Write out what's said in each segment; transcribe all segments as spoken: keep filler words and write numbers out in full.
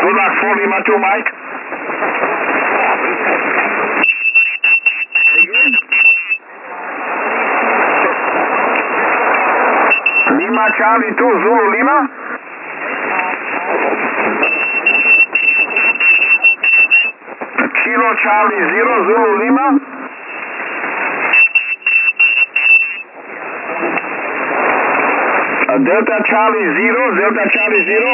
Good luck for Lima two, Mike. Lima Charlie two, Zulu Lima. Kilo Charlie zero, Zulu Lima. Uh, Delta Charlie zero, Delta Charlie zero.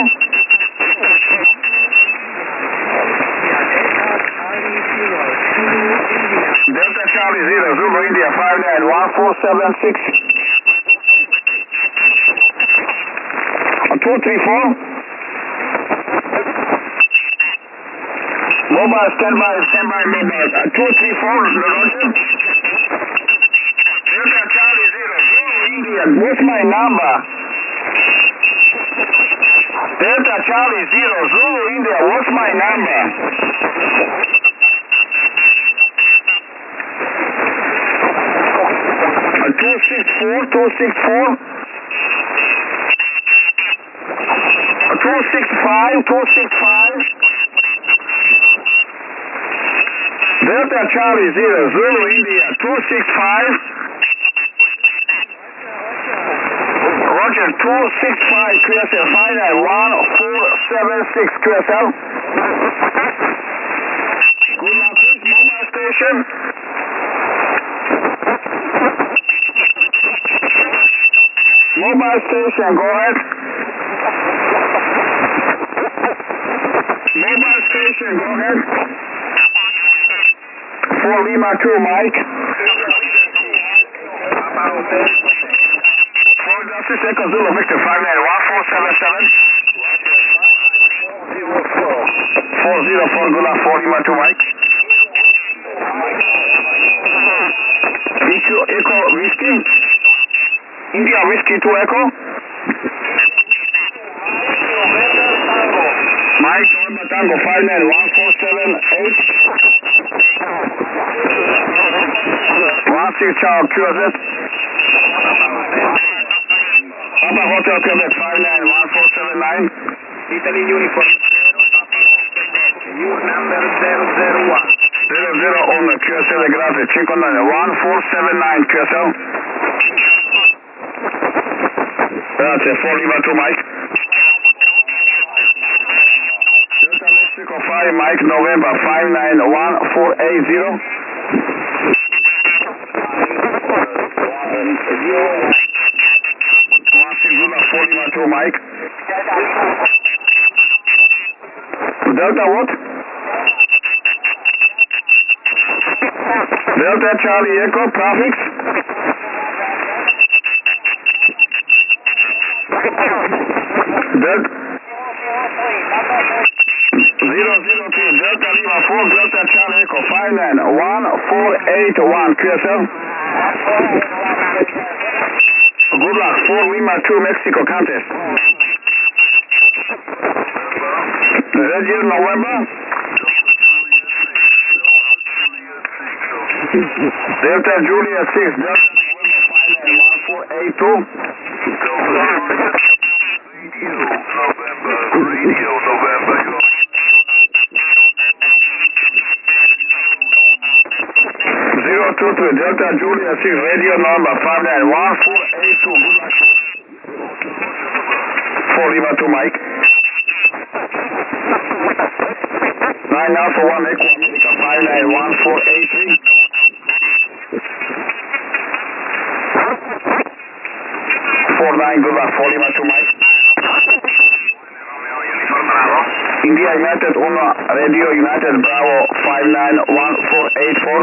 Delta Charlie zero, Zulu India five nine one four seven six. two three four. Mobile standby, standby mobile. Uh, two three four, Roger. Delta Charlie zero, Zulu India. What's my number? Delta Charlie zero, Zulu India. What's my number? Uh, two six four, two six four. Uh, two six five, two six five. Delta Charlie zero, Zulu India, two six five. Roger, two six five, Q S L, five nine one four seven six, Q S L. Good luck, please, mobile station. Mobile station, go ahead. Mobile station, go ahead. For Lima two, Mike. four Justice Echo Zulu Victor five nine one four seven seven. four zero four, good luck, for Lima two, Mike. Echo, Echo Whiskey. India Whiskey two Echo. Mike, November Tango five nine one four seven eight. one six Charles Q Z. Papa Hotel Quebec five nine one four seven nine. Italy Uniform. Number zero zero one. zero zero on Q S L grazie, cinque nove one four seven nine Q S L. Grazie, four Lima two, Mike. Delta Mexico five, Mike, November five nine one four eight zero. four Lima two, Mike. Delta what? Delta Charlie Echo, prefix. Delta zero zero three, Delta Lima four, Delta Charlie Echo five nine one four eight one, Q S L. Good luck, four Lima two, Mexico contest. Red Year November. Delta Julia six, Delta November five nine one four eight two. Radio November, Radio November. zero two three, Delta Julia six, radio number five nine one four eight two. Good luck. four Lima two, Mike. nine Alpha one Echo America five nine one four eight three. four nine, good luck, four Lima two, Mike. India United one, Radio United Bravo five nine one four eight four.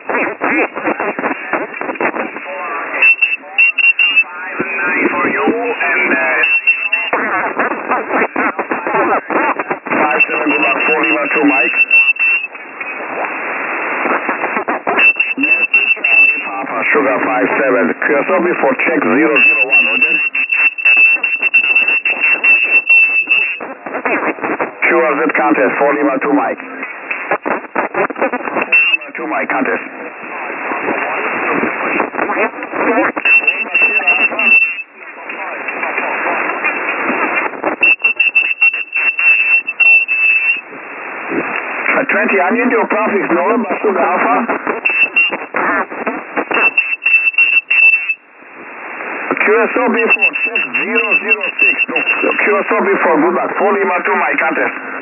For you and uh, five seven, good luck, four Lima two, Mike. Papa Sugar five seven, Q S L before check zero zero one, Roger. Q Z contest, four Lima two, Mike. Lima two, Mike, contest. twenty, I need your prefix number, Basuga Alpha. Q S O B four, check zero zero six. No, Q S O B four, good luck. four Lima two, Mike, contest.